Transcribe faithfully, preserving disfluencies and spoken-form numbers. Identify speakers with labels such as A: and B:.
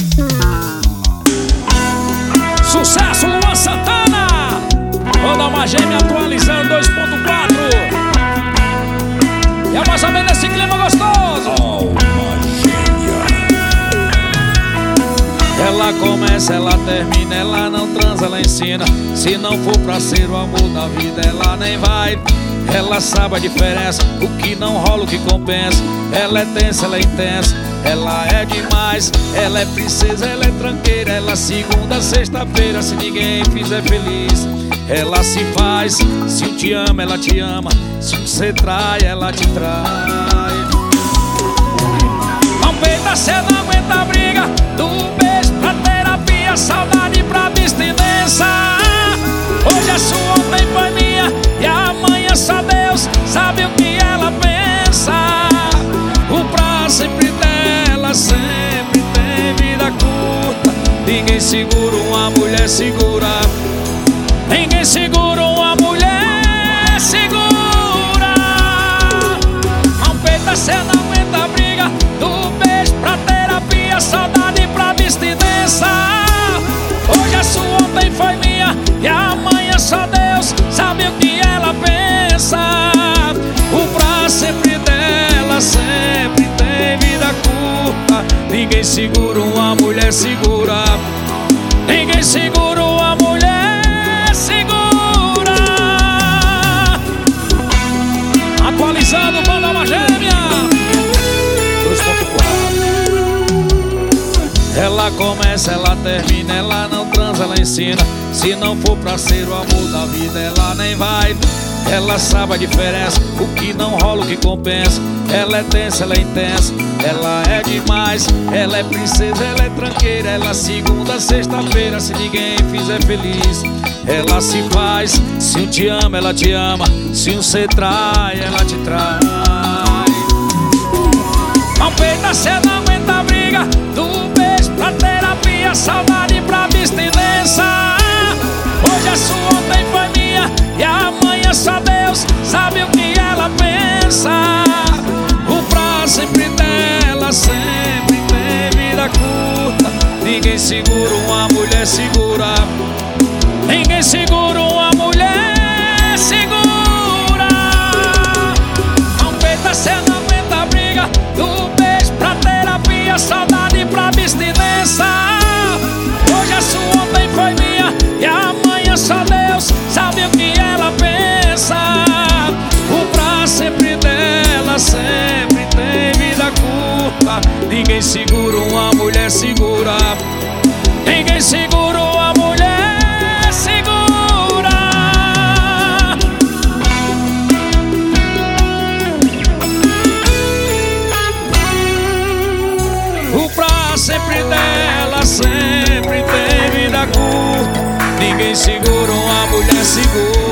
A: Sucesso, Luan Santana. Toda uma gêmea atualizando dois ponto quatro. E é mais ou menos esse clima gostoso.
B: Alma gêmea.
A: Ela começa, ela termina, ela não transa, ela ensina. Se não for pra ser o amor da vida, ela nem vai. Ela sabe a diferença, o que não rola, o que compensa. Ela é tensa, ela é intensa, ela é demais. Ela é princesa, ela é tranqueira. Ela segunda, sexta-feira, se ninguém fizer feliz, ela se faz. Se um te ama, ela te ama. Se um cê trai, ela te trai. Não peita, cê não aguenta a briga. Do beijo pra terapia, saudade pra abstinência. Hoje é sua, ontem foi minha, e amanhã só Deus sabe o que ela pensa. O pra sempre dela sempre tem vida curta. Ninguém segura uma mulher segura. Ninguém segura uma mulher segura. Não peita, cê não aguenta a briga. Do beijo pra terapia, saudade pra abstinência. Hoje é sua, ontem foi minha, e amanhã só Deus sabe o que ela pensa. O pra sempre dela sempre tem vida curta. Ninguém segura uma mulher segura. Ninguém segura uma mulher segura. Atualizando, banda uma gêmea dois ponto quatro. Ela começa, ela termina, ela não transa, ela ensina. Se não for pra ser o amor da vida, ela nem vai. Ela sabe a diferença, o que não rola, o que compensa. Ela é tensa, ela é intensa, ela é demais. Ela é princesa, ela é tranqueira. Ela segunda, sexta-feira, se ninguém fizer feliz, ela se faz. Se um te ama, ela te ama. Se um cê trai, ela te trai. Não peita, cê não aguenta a briga. Do beijo pra terapia, saudade pra abstinência. Hoje é sua, ontem foi minha, e amanhã só Deus sabe o que ela pensa. O pra sempre dela sempre tem vida curta. Ninguém segura uma mulher segura. Ninguém segura uma mulher segura. Não peita, cê não aguenta a briga. Do beijo pra terapia, saudade pra abstinência. Hoje é sua, ontem foi minha, e amanhã só Deus sabe o que ela pensa. O pra sempre dela sempre tem vida curta. Ninguém segura uma mulher segura. Ninguém segura uma mulher segura. O pra sempre dela sempre tem vida curta. Ninguém segura uma mulher segura.